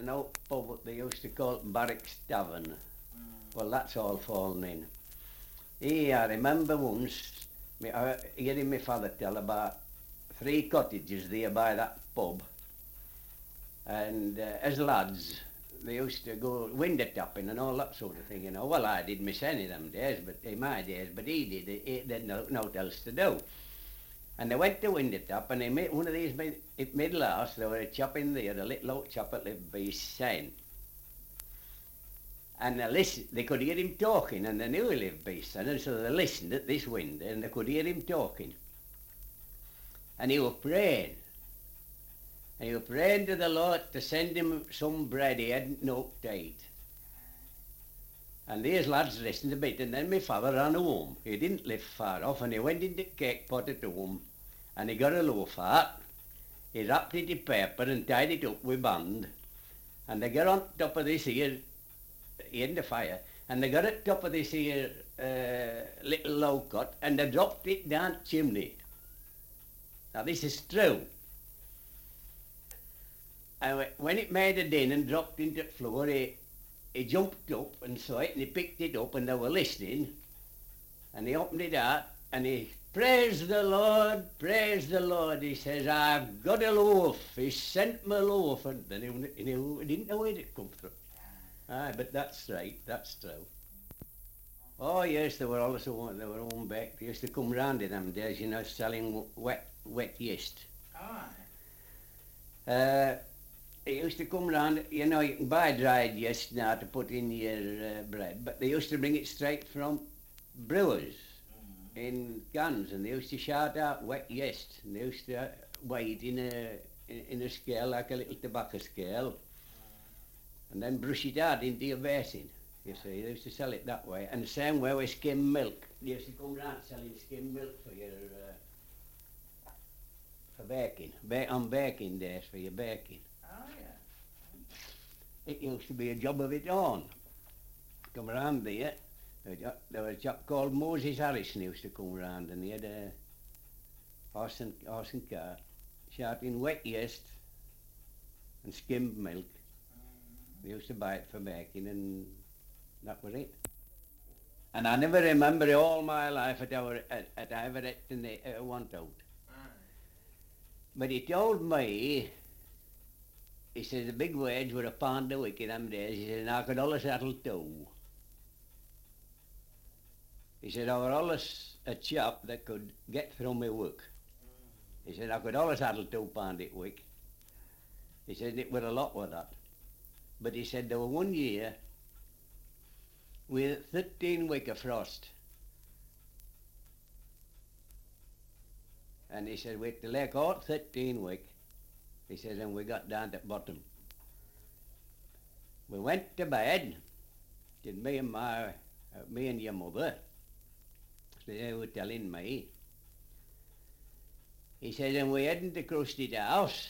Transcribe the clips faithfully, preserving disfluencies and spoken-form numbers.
an old pub what they used to call it Barracks Tavern. Mm. Well, that's all fallen in. Yeah, I remember once, me, uh, hearing my father tell about three cottages there by that pub. And uh, as lads, they used to go window tapping and all that sort of thing, you know. Well, I didn't miss any of them days, but in my days, but he did. He, he didn't know what else to do. And they went to window tap, and they made one of these mid, middle house. There were a chap in there, a little old chap that lived by his son. And they listened, they could hear him talking, and they knew he lived by his son, and so they listened at this window, and they could hear him talking. And he was praying. And he was praying to the Lord to send him some bread he hadn't no to eat. And these lads listened a bit, and then my father ran home. He didn't live far off, and he went into the cake pot at home, and he got a loaf out. He wrapped it in paper and tied it up with band, and they got on top of this here, in the fire, and they got at top of this here uh, little low cut, and they dropped it down the chimney. Now this is true. And when it made a din and dropped into the floor, he, he jumped up and saw it, and he picked it up, and they were listening. And he opened it out, and he, praise the Lord, praise the Lord. He says, I've got a loaf. He sent me a loaf. And then he, he, he didn't know where it come from. Aye, but that's right, that's true. Oh yes, they were also, they were home back. They used to come round in them days, you know, selling wet, wet yeast. Aye. Uh, They used to come round, you know, you can buy dried yeast now to put in your uh, bread, but they used to bring it straight from brewers mm-hmm. in cans, and they used to shout out wet yeast, and they used to weigh it in a, in, in a scale, like a little tobacco scale, mm-hmm. and then brush it out into your basin, you see. They used to sell it that way, and the same way with skim milk. They used to come round selling skim milk for your, uh, for baking, ba on baking days for your baking. It used to be a job of its own. Come around there, there was a chap called Moses Harrison used to come around, and he had a horse and, horse and cart, shouting wet yeast and skimmed milk. They used to buy it for baking, and that was it. And I never remember all my life that I, were, that I ever had to uh, want out. But he told me, he says the big wage were a pound a week in them days. He said, and I could always settle too. He said, I was always a chap that could get through my work. He said, I could always settle two pound a week. He said, it were a lot with that. But he said, there were one year with thirteen week of frost. And he said, we had to lay out thirteen week. He says, and we got down to the bottom. We went to bed, did me and my, uh, me and your mother. So they were telling me. He says, and we hadn't across the house.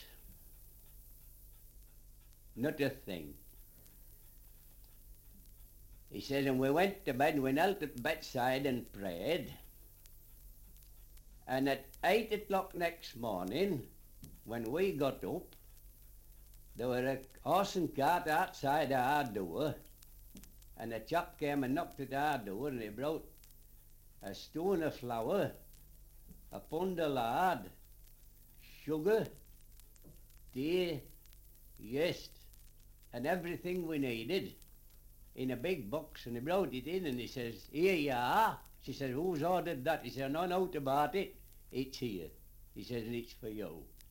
Not a thing. He says, and we went to bed, and we knelt at the bedside and prayed. And at eight o'clock next morning, when we got up, there were a horse and cart outside our door, and a chap came and knocked at our door, and he brought a stone of flour, a pound of lard, sugar, tea, yeast, and everything we needed in a big box, and he brought it in, and he says, here you are. She said, who's ordered that? He said, no doubt about it, it's here. He says, and it's for you.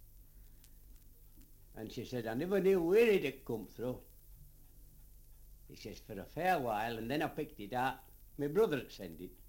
And she said, I never knew where it had come through. He says, for a fair while, and then I picked it out. My brother sent it.